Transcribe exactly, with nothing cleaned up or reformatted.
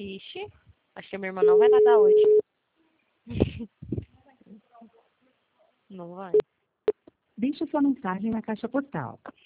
Ixi, acho que a minha irmã não vai nadar hoje. Não vai. Deixe sua mensagem na caixa postal.